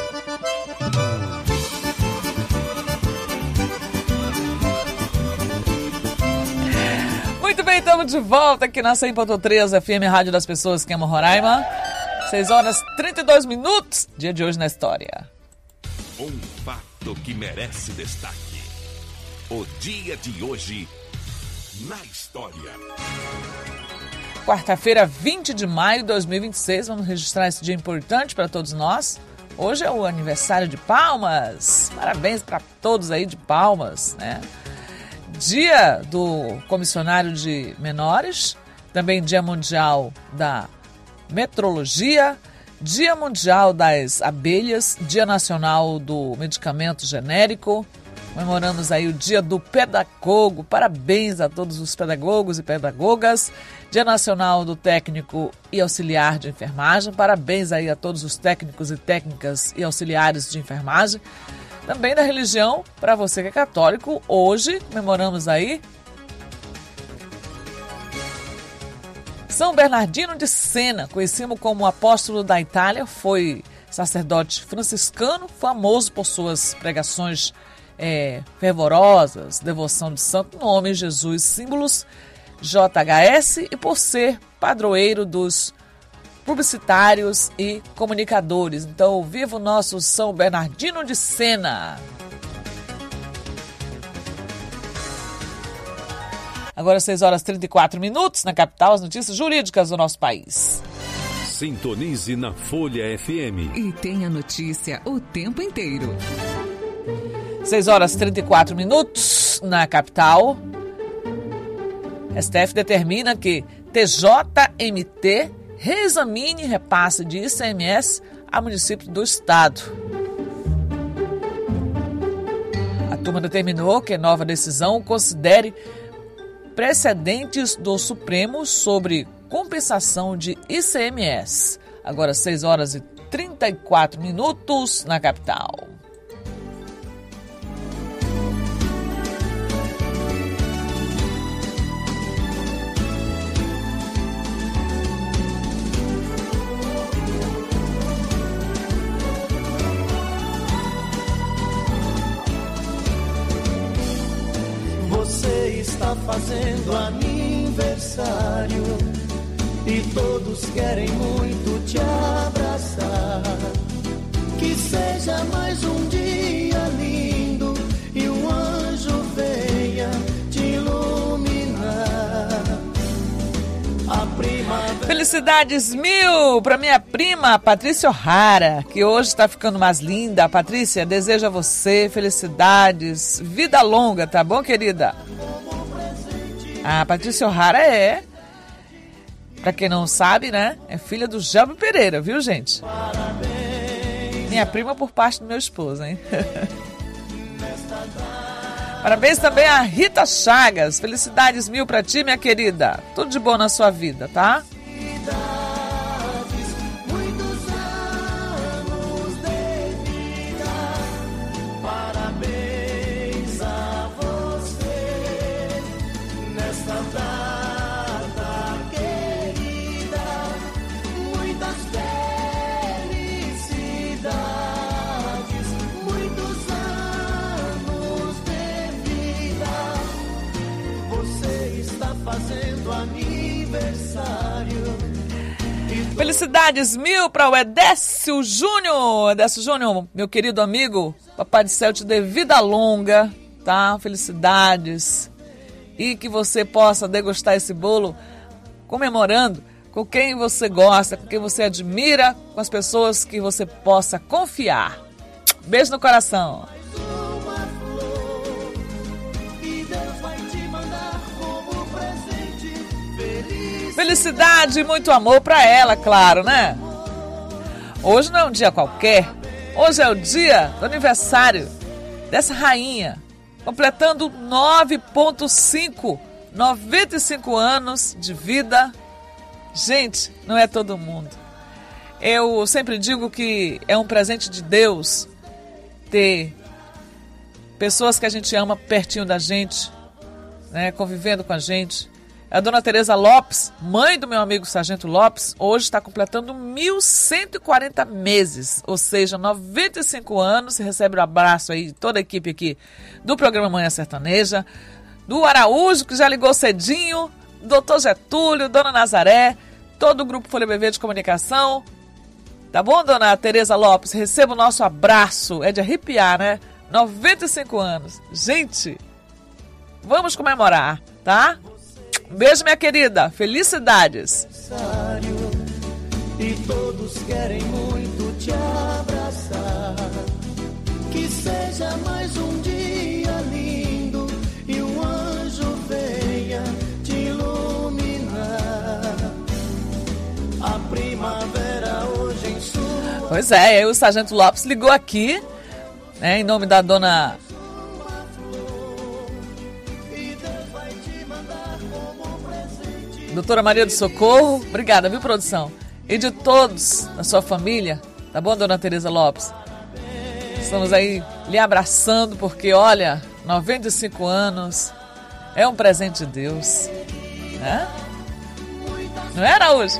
S3: Muito bem, estamos de volta aqui na cem ponto três F M, Rádio das Pessoas que amam Roraima. seis horas e trinta e dois minutos, dia de hoje na história.
S23: Um fato que merece destaque. O dia de hoje na história.
S3: Quarta-feira, vinte de maio de dois mil e vinte e seis, vamos registrar esse dia importante para todos nós. Hoje é o aniversário de Palmas. Parabéns para todos aí de Palmas, né? Dia do Comissionário de Menores, também Dia Mundial da Metrologia, Dia Mundial das Abelhas, Dia Nacional do Medicamento Genérico. Comemoramos aí o Dia do Pedagogo. Parabéns a todos os pedagogos e pedagogas. Dia Nacional do Técnico e Auxiliar de Enfermagem. Parabéns aí a todos os técnicos e técnicas e auxiliares de enfermagem. Também da religião, para você que é católico, hoje comemoramos aí São Bernardino de Sena, conhecido como apóstolo da Itália, foi sacerdote franciscano, famoso por suas pregações É, fervorosas, devoção de santo nome, Jesus, símbolos J H S e por ser padroeiro dos publicitários e comunicadores. Então, viva o nosso São Bernardino de Sena! Agora seis horas e trinta e quatro minutos, na capital, as notícias jurídicas do nosso país.
S9: Sintonize na Folha F M.
S6: E tenha notícia o tempo inteiro.
S3: seis horas e trinta e quatro minutos na capital. S T F determina que T J M T reexamine repasse de I C M S a município do estado. A turma determinou que nova decisão considere precedentes do Supremo sobre compensação de I C M S. Agora seis horas e trinta e quatro minutos na capital.
S11: Você está fazendo aniversário e todos querem muito te abraçar. Que seja mais um dia lindo e um anjo venha te iluminar. A primavera...
S3: Felicidades mil para minha prima Patrícia O'Hara, que hoje está ficando mais linda. Patrícia, desejo a você felicidades, vida longa, tá bom, querida? A Patrícia O'Hara é, para quem não sabe, né, é filha do Gelbe Pereira, viu, gente? Parabéns. Minha prima por parte do meu esposo, hein? Parabéns também a Rita Chagas. Felicidades mil pra ti, minha querida. Tudo de bom na sua vida, tá?
S11: Parabéns a você nesta data querida. Muitas felicidades, muitos anos de vida. Você está fazendo aniversário.
S3: Felicidades mil para o Edécio Júnior. Edécio Júnior, meu querido amigo, Papai do Céu te dê vida longa, tá? Felicidades. E que você possa degustar esse bolo comemorando com quem você gosta, com quem você admira, com as pessoas que você possa confiar. Beijo no coração. Felicidade e muito amor pra ela, claro, né? Hoje não é um dia qualquer. Hoje é o dia do aniversário dessa rainha, completando nove vírgula cinco, noventa e cinco anos de vida. Gente, não é todo mundo. Eu sempre digo que é um presente de Deus ter pessoas que a gente ama pertinho da gente, né, convivendo com a gente. A dona Tereza Lopes, mãe do meu amigo Sargento Lopes, hoje está completando mil cento e quarenta meses, ou seja, noventa e cinco anos. Recebe o um abraço aí de toda a equipe aqui do programa Manhã Sertaneja, do Araújo, que já ligou cedinho, doutor Getúlio, dona Nazaré, todo o Grupo Folha B V de Comunicação. Tá bom, dona Tereza Lopes? Receba o nosso abraço. É de arrepiar, né? noventa e cinco anos. Gente, vamos comemorar, tá? Beijo, minha querida. Felicidades.
S11: E todos querem muito te abraçar. Esse é mais um dia lindo e um anjo venha te iluminar. A primavera hoje em sua...
S3: Pois é, aí o Sargento Lopes ligou aqui, né, em nome da dona Doutora Maria do Socorro. Obrigada, viu, produção? E de todos da sua família, tá bom, dona Tereza Lopes? Estamos aí lhe abraçando, porque, olha, noventa e cinco anos é um presente de Deus, né? Não era hoje?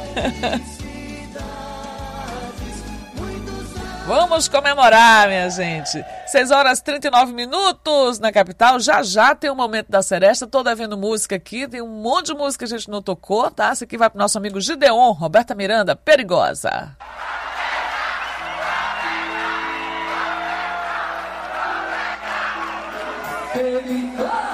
S3: Vamos comemorar, minha gente. seis horas e trinta e nove minutos na capital. Já já tem o Momento da Seresta. Tô devendo música aqui. Tem um monte de música que a gente não tocou, tá? Essa aqui vai pro nosso amigo Gideon, Roberta Miranda, Perigosa.
S11: Perigosa.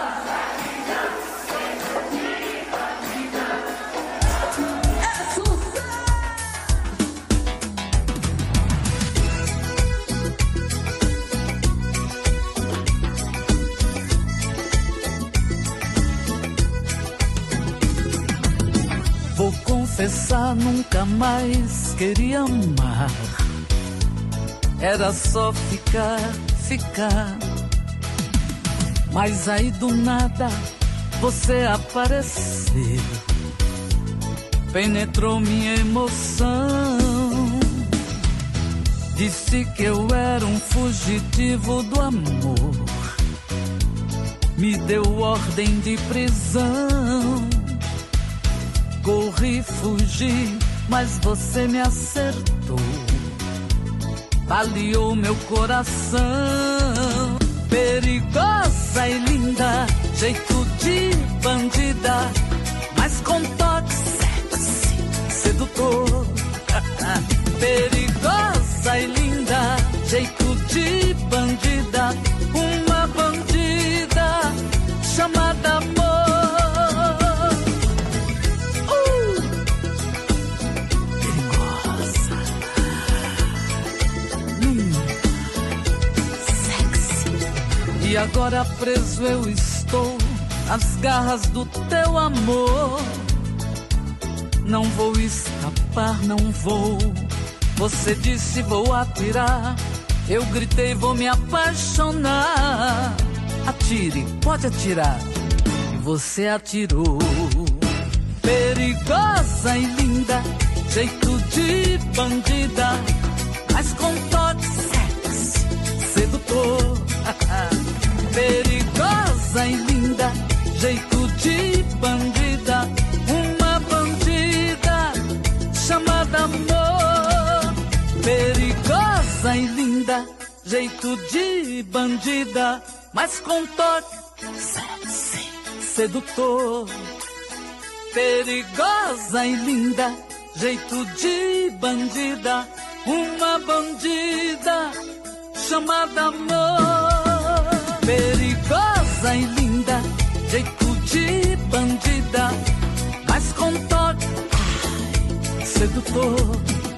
S18: Vou confessar, nunca mais queria amar. Era só ficar, ficar. Mas aí do nada você apareceu, penetrou minha emoção. Disse que eu era um fugitivo do amor, me deu ordem de prisão. Corri, fugi, mas você me acertou, baleou meu coração. Perigosa e linda, jeito de bandida, mas com toque sexy, sedutor. Perigosa e linda, jeito de bandida, uma bandida chamada amor. E agora preso eu estou nas garras do teu amor. Não vou escapar, não vou. Você disse vou atirar, eu gritei vou me apaixonar. Atire, pode atirar. E você atirou. Perigosa e linda, jeito de bandida, mas com toque sexy, sedutor. Perigosa e linda, jeito de bandida, uma bandida chamada amor. Perigosa e linda, jeito de bandida, mas com toque sexy, sedutor. Perigosa e linda, jeito de bandida, uma bandida chamada amor. Perigosa e linda, jeito de bandida, mas com toque ai, sedutor.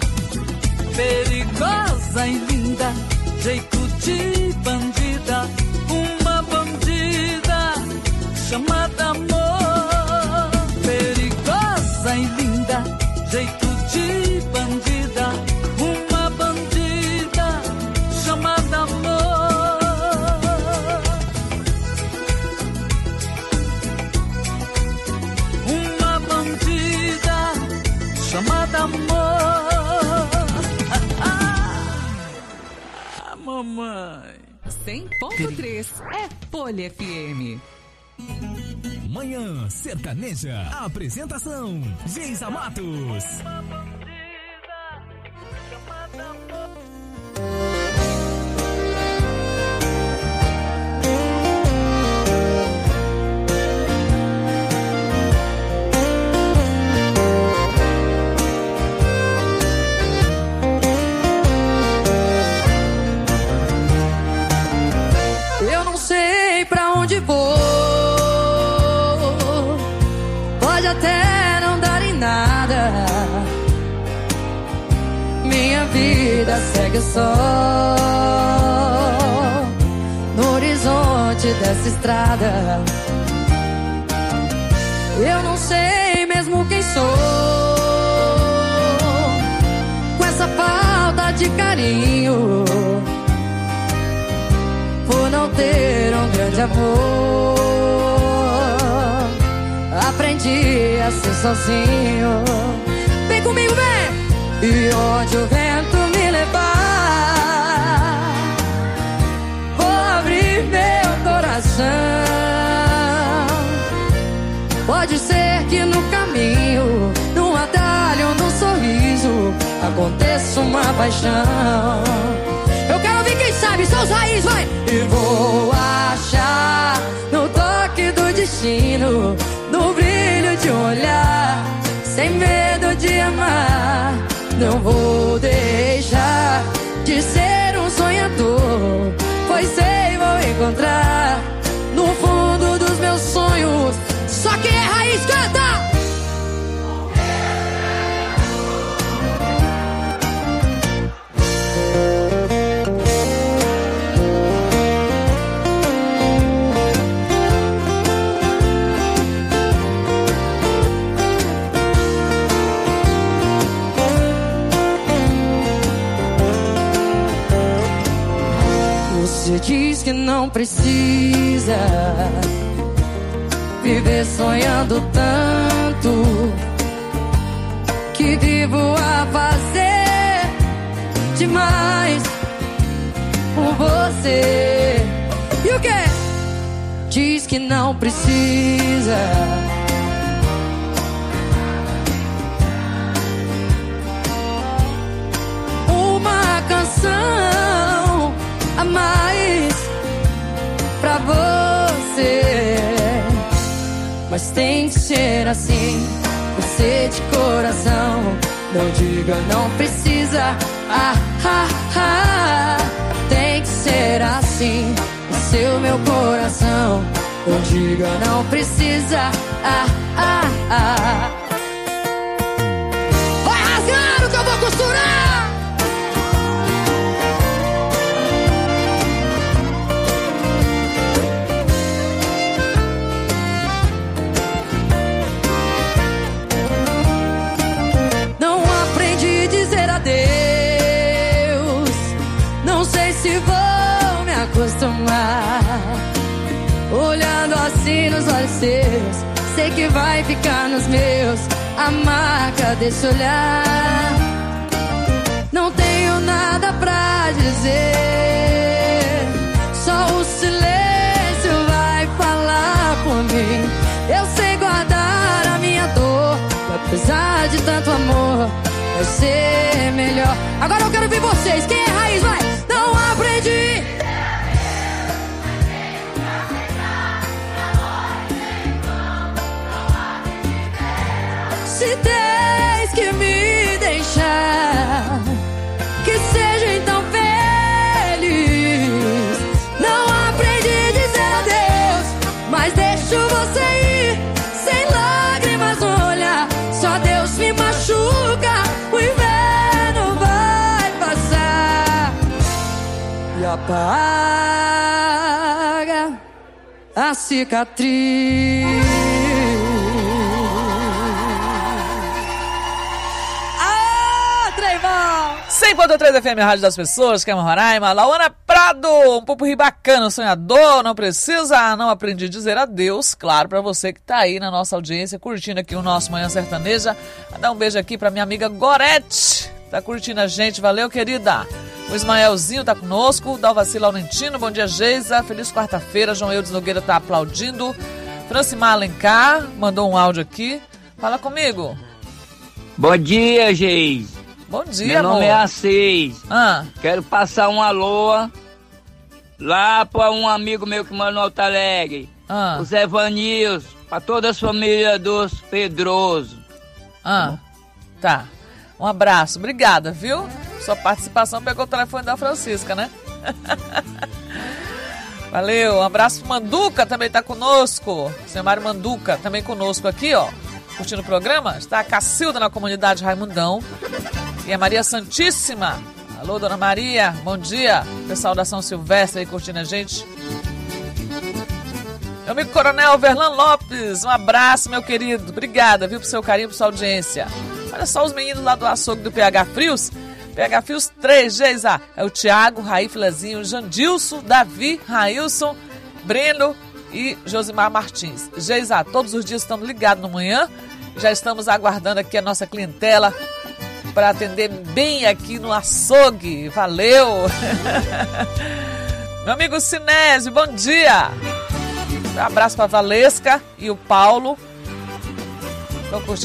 S18: Perigosa e linda, jeito de bandida, uma bandida chamada amor. Perigosa e linda, jeito de bandida, uma bandida chamada amor. Chamada amor. Ah, mamãe.
S6: cem ponto três é Folha F M.
S7: Manhã Sertaneja. Apresentação: Geisa Matos.
S19: Pode até não dar em nada, minha vida segue só. frente dessa estrada. Eu não sei mesmo quem sou, com essa falta de carinho, por não ter um grande amor. Aprendi a ser sozinho. Vem comigo, vem! E onde o vento me levar, vou abrir meu coração. Pode ser que no caminho, num atalho, num sorriso, aconteça uma paixão. Eu quero ouvir quem sabe, são os raízes, vai! E vou achar no toque do destino, no brilho de um olhar, sem medo de amar. Não vou deixar de ser um sonhador, pois sei, vou encontrar no fundo dos meus sonhos. Só quem é raiz canta! Você diz que não precisa viver sonhando tanto, que vivo a fazer demais por você. E o quê? Diz que não precisa uma canção a mais pra você, mas tem que ser assim, você de coração. Não diga não precisa, ah, ah, ah. Tem que ser assim, o seu meu coração. Não diga não precisa, ah, ah, ah. Vai rasgando que eu vou costurar. Acostumar, olhando assim nos olhos seus, sei que vai ficar nos meus a marca desse olhar. Não tenho nada pra dizer, só o silêncio vai falar por mim. Eu sei guardar a minha dor, apesar de tanto amor, vai ser melhor. Agora eu quero ver vocês, quem é raiz, vai! Não aprendi. Se tens que me deixar, que seja então feliz. Não aprendi a dizer adeus, mas deixo você ir, sem lágrimas no olhar. Só Deus me machuca, o inverno vai passar e apaga a cicatriz.
S3: cem ponto três F M, Rádio das Pessoas, que é Roraima. Lauana Prado, um pupurri bacana, sonhador, não precisa, não aprendi a dizer adeus. Claro, pra você que tá aí na nossa audiência, curtindo aqui o nosso Manhã Sertaneja. Vou dar um beijo aqui pra minha amiga Gorete, tá curtindo a gente, valeu, querida. O Ismaelzinho tá conosco, o Dalvaci Laurentino, bom dia, Geisa, feliz quarta-feira. João Eudes Nogueira tá aplaudindo. Francimar Alencar mandou um áudio aqui, fala comigo.
S17: Bom dia, Geis.
S3: Bom dia,
S17: meu nome
S3: amor.
S17: é Assis.
S3: Ah.
S17: Quero passar um alô lá para um amigo meu que mora no Alto Alegre,
S3: ah.
S17: o Zé Vanils, para toda a família dos Pedroso.
S3: Ah, tá. Um abraço, obrigada, viu? Sua participação pegou o telefone da Francisca, né? Valeu, um abraço pro Manduca, também tá conosco. Seu Mário Manduca, também conosco aqui, ó. Curtindo o programa, está a Cacilda na comunidade Raimundão. E a Maria Santíssima. Alô, dona Maria, bom dia. Pessoal da São Silvestre aí curtindo a gente. Meu amigo Coronel Verlan Lopes, um abraço, meu querido. Obrigada, viu, pro seu carinho, por sua audiência. Olha só os meninos lá do açougue do P H Frios. P H Frios três, Geisa. É o Thiago, Raí, Filezinho, Jandilson, Davi, Railson, Breno e Josimar Martins. Geisa, todos os dias estamos ligados no manhã. Já estamos aguardando aqui a nossa clientela para atender bem aqui no açougue. Valeu! Meu amigo Sinésio, bom dia! Um abraço para a Valesca e o Paulo. Estão curtindo